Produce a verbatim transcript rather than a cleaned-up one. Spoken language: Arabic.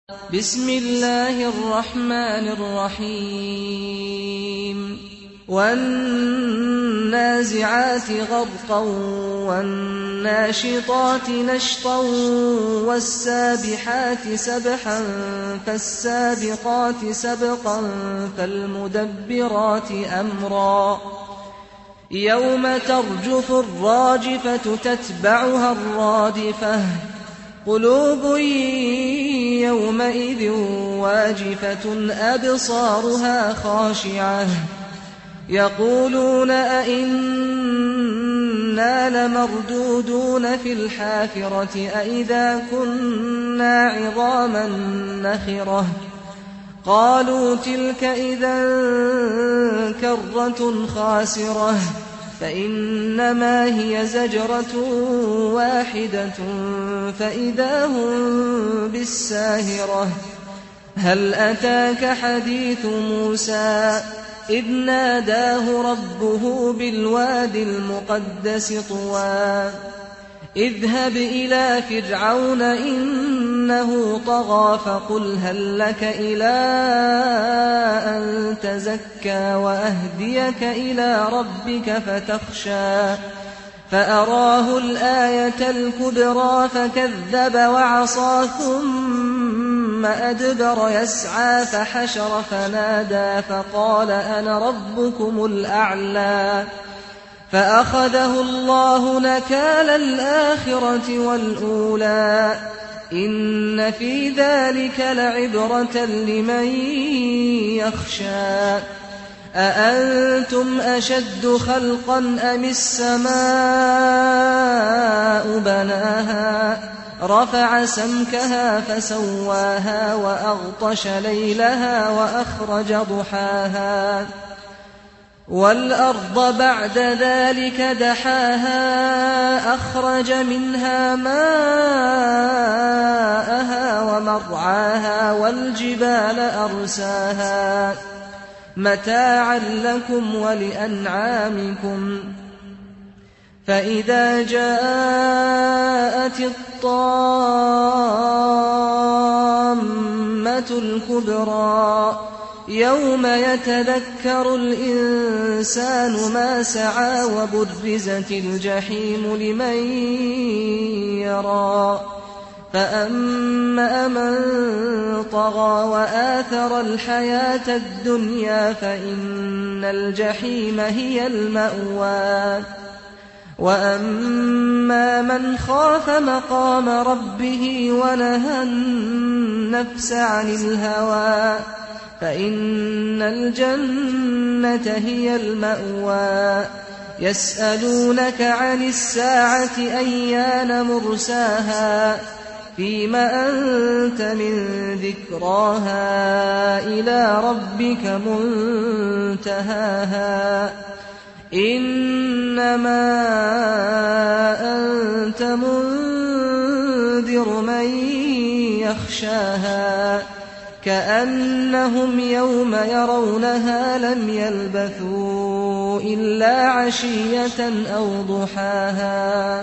بسم الله الرحمن الرحيم والنازعات غرقا والناشطات نشطا والسابحات سبحا فالسابقات سبقا فالمدبرات أمرا يوم ترجف الراجفة تتبعها الرادفة قلوب يومئذ واجفة أبصارها خاشعة يقولون أئنا لمردودون في الحافرة أئذا كنا عظاما نخرة قالوا تلك إذا كرة خاسرة فإنما هي زجرة واحدة فإذا هم بالساهرة هل أتاك حديث موسى إذ ناداه ربه بالواد المقدس طوى اذهب إلى فرعون إنه طغى فقل هل لك إلى أن تزكى وأهديك إلى ربك فتخشى فأراه الآية الكبرى فكذب وعصى ثم أدبر يسعى فحشر فنادى فقال أنا ربكم الأعلى فأخذه الله نكال الآخرة والأولى إن في ذلك لعبرة لمن يخشى أأنتم أشد خلقا أم السماء بناها رفع سمكها فسواها وأغطش ليلها وأخرج ضحاها والأرض بعد ذلك دحاها أخرج منها ماءها ومرعاها والجبال أرساها متاعا لكم ولأنعامكم فإذا جاءت الطامة الكبرى يوم يتذكر الإنسان ما سعى وبرزت الجحيم لمن يرى فأما من طغى وآثر الحياة الدنيا فإن الجحيم هي المأوى وأما من خاف مقام ربه ونهى النفس عن الهوى فإن الجنة هي المأوى يسألونك عن الساعة أيان مرساها فيم أنت من ذكراها إلى ربك منتهاها إنما أنت منذر من يخشاها كأنهم يوم يرونها لم يلبثوا إلا عشية أو ضحاها